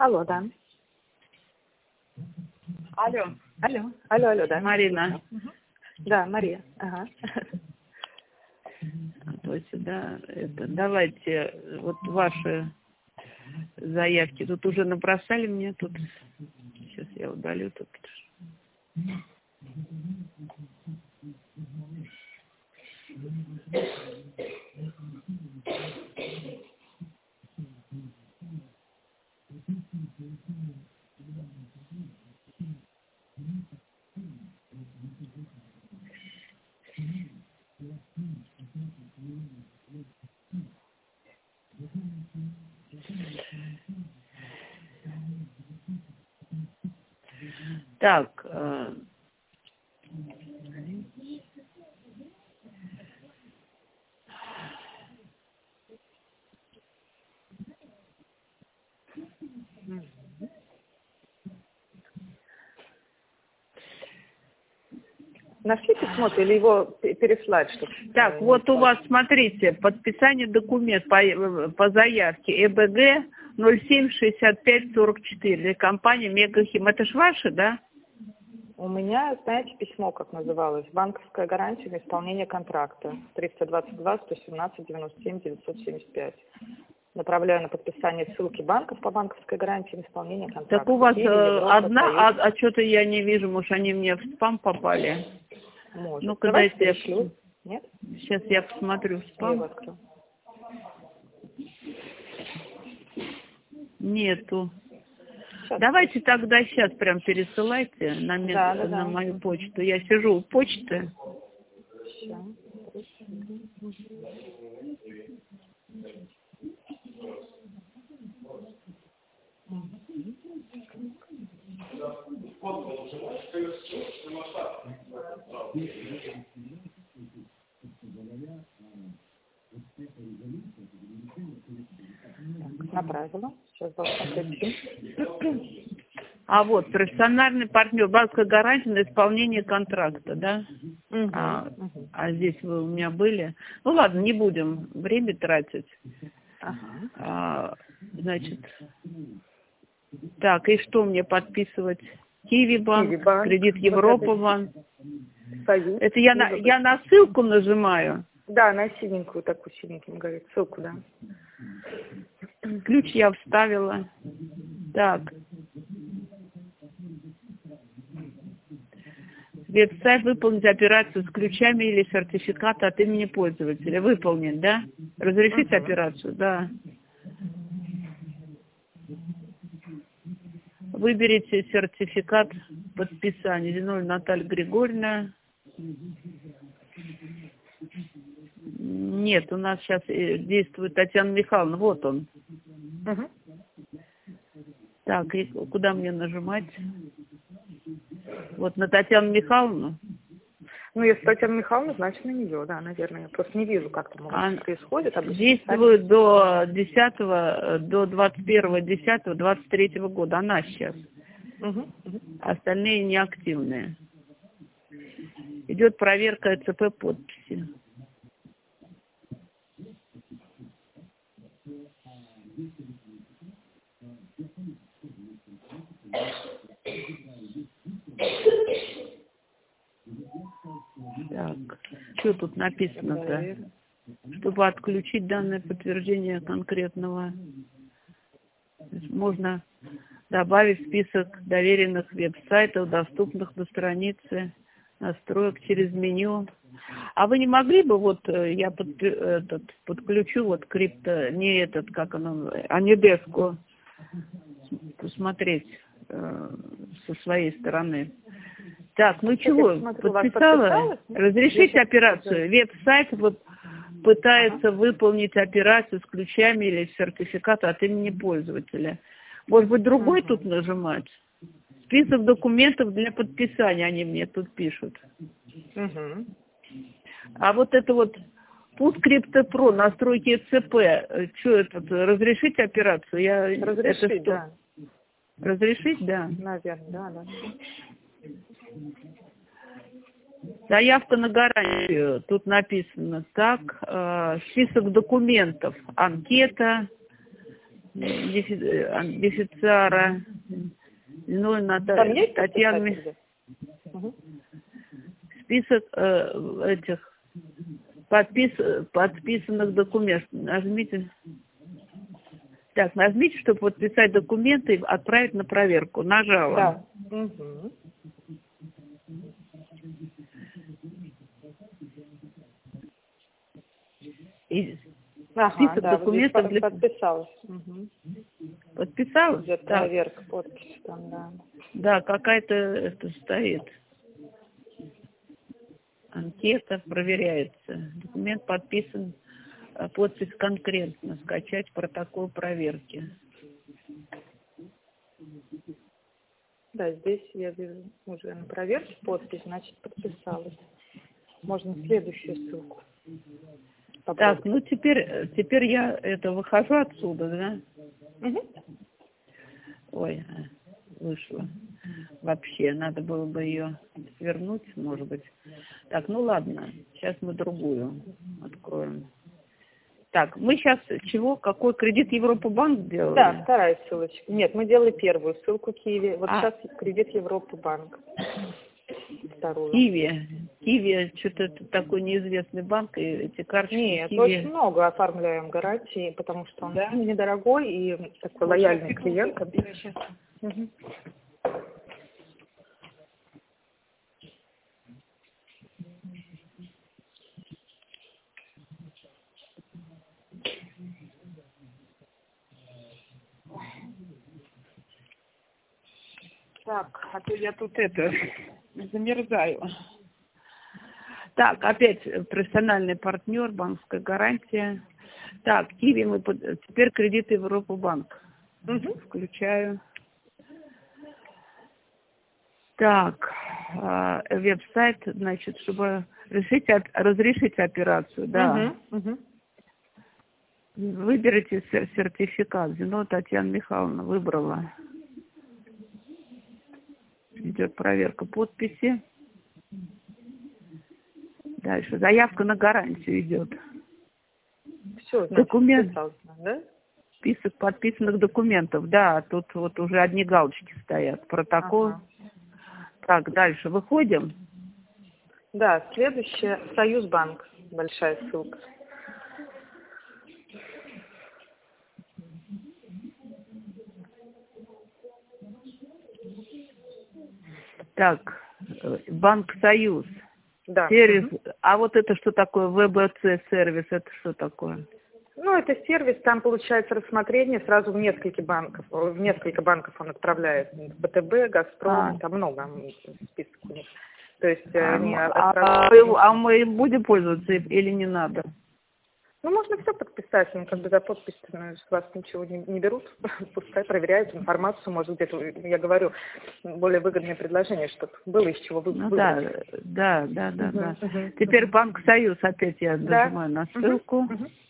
Алло, да. Алло. Алло, да. Марина. Угу. Да, Мария. Ага. То есть, да, давайте вот ваши заявки. Тут уже набросали мне тут. Сейчас я удалю тут. Так, Нашли письмо или его переслать, чтобы... так, вот у вас, смотрите, подписание документ по заявке ЭБГ 076544, компания Мегахим. Это ж ваши, да? У меня, знаете, письмо, как называлось? Банковская гарантия на исполнение контракта. 322-117-97-975. Направляю на подписание ссылки банков по банковской гарантии на исполнение контракта. Так у вас одна, Союз. что-то я не вижу, может, они мне в спам попали? Может. Ну, когда я перешлю. Нет? Сейчас я посмотрю в спам. Я его открою. Нету. Сейчас. Давайте тогда сейчас прям пересылайте на Да. мою почту. Я сижу у почты. Сейчас. Направила. Сейчас должна прийти. А вот, профессиональный партнер, банковская гарантия на исполнение контракта, да? А здесь вы у меня были. Ну ладно, не будем время тратить. Значит, так, и что мне подписывать? Киви банк, Кредит Европа банк. Союз. Это я на ссылку нажимаю? Да, на синенькую, такую синенькую, говорит, ссылку, да. Ключ я вставила. Так. Веб-сайт выполнить операцию с ключами или сертификата от имени пользователя. Выполнить, да? Разрешить операцию, да. Выберите сертификат подписания. Зиновьева Наталья Григорьевна. Нет, у нас сейчас действует Татьяна Михайловна. Вот он. Так, и куда мне нажимать? Вот на Татьяну Михайловну? Ну, если Татьяна Михайловна, значит на нее, да, наверное. Я просто не вижу, как там происходит. Действует до 21.10.23 года. Она сейчас. Остальные неактивные. Идет проверка ЭЦП подписи. Так, что тут написано-то? Чтобы отключить данное подтверждение конкретного, можно добавить список доверенных веб-сайтов, доступных на странице настроек через меню. А вы не могли бы, вот я подключу вот крипто, не этот, как оно, а не деску, посмотреть со своей стороны. Так, ну чего, подписала? Разрешить операцию. Веб-сайт вот пытается выполнить операцию с ключами или сертификата от имени пользователя. Может быть, другой тут нажимать? Список документов для подписания они мне тут пишут. А вот это вот Пусть Криптопро, настройки ЦП, что это, разрешить операцию? Разрешить, да. Разрешить, да? Наверное, да. Заявка на гарантию. Тут написано так. Список документов. Анкета. бенефициара. Ну, Там есть Татьяна. Список этих подписанных документов. Нажмите. Так, нажмите, чтобы подписать документы и отправить на проверку. Нажала. Да. Угу. И список документов для... Подписалась. Угу. Подписалась? Идет проверка, подпись там, да. Да, какая-то это стоит. Анкета проверяется. Документ подписан, подпись конкретно. Скачать протокол проверки. Да, здесь я вижу уже на проверке подпись, значит, подписалась. Можно следующую ссылку. Попробуй. Так, ну теперь я выхожу отсюда, да? Угу. Ой, вышла. Вообще, надо было бы ее свернуть, может быть. Так, ну ладно, сейчас мы другую откроем. Так, мы сейчас чего? Какой кредит Европа-банк делали? Да, вторая ссылочка. Нет, мы делали первую ссылку Киви. Вот сейчас кредит Европа-банк. Вторую. Киви, что-то такой неизвестный банк, и эти карточки. Нет, Киви... очень много оформляем гарантии, потому что он недорогой и такой лояльный клиент. Угу. Так, а то я тут замерзаю. Так, опять профессиональный партнер, банковская гарантия. Так, Киви теперь кредит Европа-банк. Угу. Включаю. Так, веб-сайт, значит, чтобы разрешить операцию, да. Угу. Выберите сертификат. Зино Татьяна Михайловна выбрала. Идет проверка подписи. Дальше заявка на гарантию идет. Все, значит, документ. Да? Список подписанных документов. Да, тут вот уже одни галочки стоят. Протокол. Ага. Так, дальше выходим. Да, следующее Союзбанк. Большая ссылка. Так, Банк Союз. Да. Сервис. А вот это что такое? ВБЦ сервис, это что такое? Ну, это сервис, там получается рассмотрение сразу в несколько банков он отправляет. ВТБ, Газпром, там много списков у них. То есть мы будем пользоваться или не надо? Ну, можно все подписать, но как бы за подпись с вас ничего не берут, пускай проверяют информацию, может где-то, я говорю, более выгодное предложение, чтобы было из чего выбрать. Да. Теперь Банк Союз, опять я нажимаю на ссылку.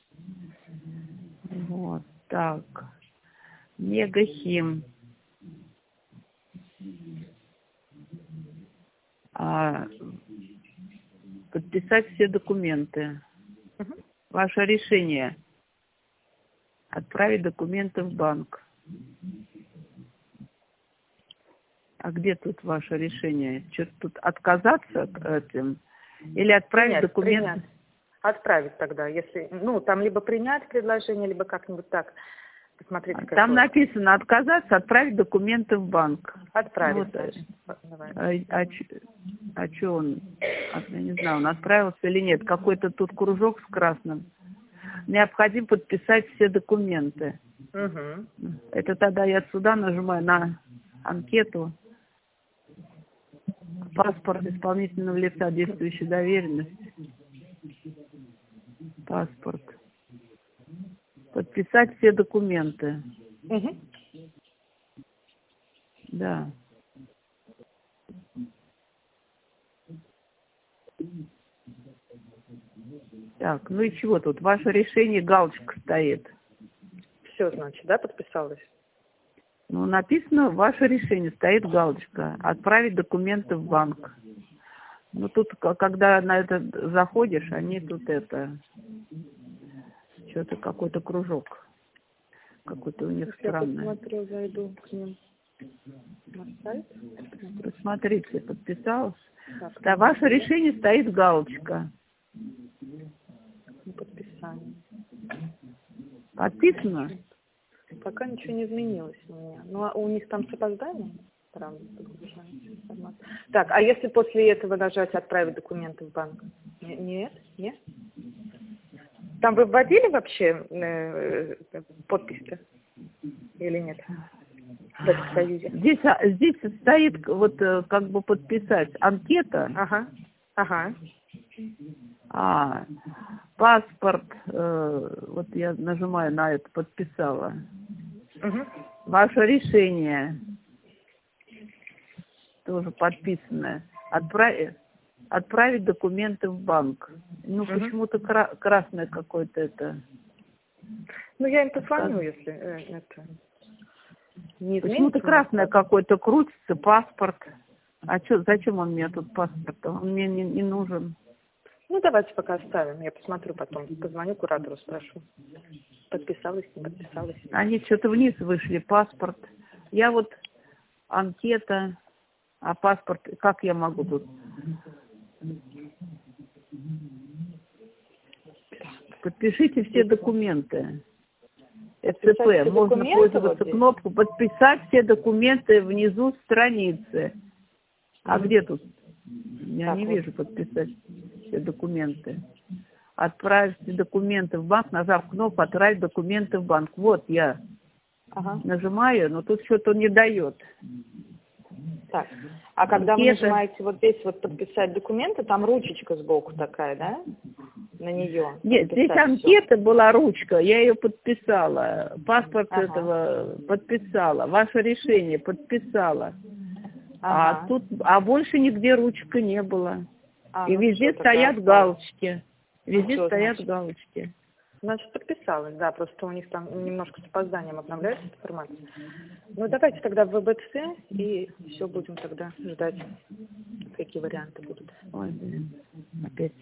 Вот, так. Мегахим. Подписать все документы. Ваше решение. Отправить документы в банк. А где тут ваше решение? Что-то тут отказаться от этим? Или отправить документы? Принять. Отправить тогда, если, там либо принять предложение, либо как-нибудь так. Посмотрите, там написано отказаться, отправить документы в банк. Отправить. А что он? Я не знаю, он отправился или нет. Какой-то тут кружок с красным. Необходимо подписать все документы. Это тогда я сюда нажимаю на анкету. Паспорт исполнительного лица, действующая доверенность. Паспорт. Подписать все документы. Да. Так, ну и чего тут? Ваше решение, галочка стоит. Все, значит, да, подписалась? Ну, написано, ваше решение, стоит галочка. Отправить документы в банк. Ну, тут, когда на это заходишь, они тут что-то какой-то кружок. какое-то у них Я странное. посмотрю, зайду к ним на сайт. Посмотрите, подписалась. Да, ваше решение стоит галочка. Подписание. Подписано? Пока ничего не изменилось у меня. Ну, а у них там с опозданием? Правда, подгружается информация. Так, а если после этого нажать «Отправить документы в банк»? Нет? Нет? Там вы вводили вообще подписи или нет? В этом союзе? Здесь стоит вот как бы подписать анкета. Ага. Паспорт, вот я нажимаю на это, подписала. Угу. Ваше решение тоже подписанное. Отправить документы в банк. Ну, почему-то красное какое-то это. Ну, я им позвоню, если это не изменится. Почему-то красное какое-то крутится, паспорт. Зачем он мне тут паспорт? Он мне не нужен. Ну, давайте пока оставим. Я посмотрю потом. Позвоню куратору, спрошу. Подписалась, не подписалась. Они что-то вниз вышли, паспорт. Я вот анкета, а паспорт, как я могу тут? Подпишите все документы. СЦП. Можно пользоваться кнопку «Подписать все документы» внизу страницы. А где тут? Я не вижу «Подписать все документы». Отправьте документы в банк, нажав кнопку «Отправить документы в банк». Вот я нажимаю, но тут что-то не дает. Так, а когда вы нажимаете вот здесь вот «Подписать документы», там ручечка сбоку такая, да? На нее. Нет, здесь анкета была, ручка, я ее подписала. Паспорт этого подписала. Ваше решение подписала. А больше нигде ручка не было. И везде стоят галочки. Везде стоят галочки. Значит, подписалась, да, просто у них там немножко с опозданием обновляется информация. Ну, давайте тогда в ВБЦ, и все, будем тогда ждать, какие варианты будут. Ой, блин, опять.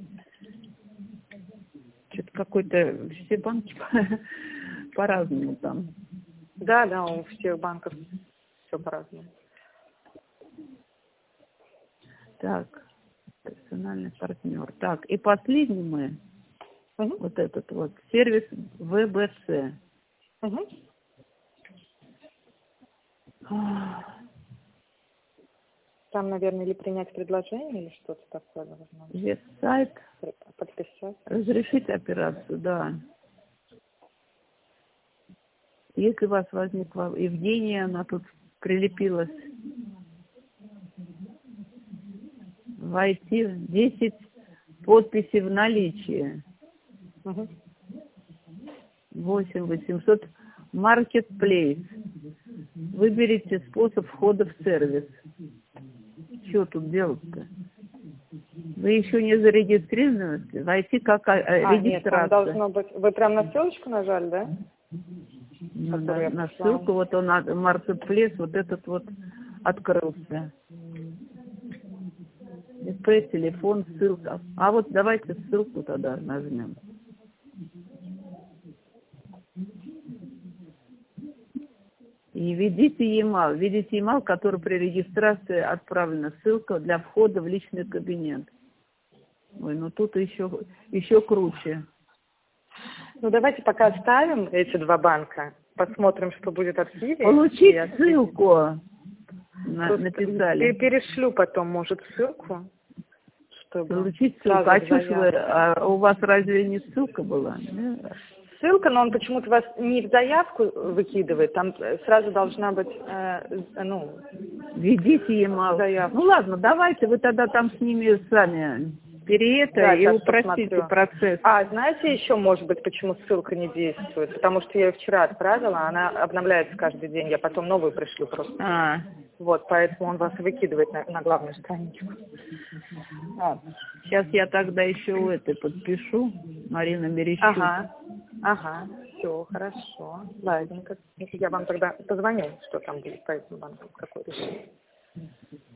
Что-то какой-то, все банки по-разному там. Да, у всех банков все по-разному. Так, персональный партнер. Так, и последний мы, вот этот вот, сервис ВБЦ. Там, наверное, или принять предложение, или что-то такое должно быть. Веб-сайт. Подписать. Разрешить операцию, да. Если у вас возникла Евгения, она тут прилепилась. Войти 10 подписей в наличии. 8800. Marketplace. Выберите способ входа в сервис. Что тут делать-то? Вы еще не зарегистрированы? Войти как регистрация. Нет, должно быть. Вы прям на ссылочку нажали, да? Ну, на ссылку, вот он, Marketplace, вот этот вот открылся. ИП, телефон, ссылка. А вот давайте ссылку тогда нажмем. И введите e-mail. Введите e-mail, который при регистрации отправлена. Ссылка для входа в личный кабинет. Ой, ну тут еще круче. Ну, давайте пока оставим эти два банка. Посмотрим, что будет в архиве. Получить ссылку. Написали. Перешлю потом, может, ссылку. Чтобы получить ссылку. А что ж вы, у вас разве не ссылка была? Ссылка, но он почему-то вас не в заявку выкидывает, там сразу должна быть, введите e-mail. Ну ладно, давайте вы тогда там с ними сами и упростите процесс. А знаете еще, может быть, почему ссылка не действует? Потому что я ее вчера отправила, она обновляется каждый день, я потом новую пришлю просто. Вот, поэтому он вас выкидывает на главную страничку. Сейчас я тогда еще подпишу, Марина Мерещук. Ага, все, хорошо. Ладненько. Я вам тогда позвоню, что там будет по этому банку, какое решение.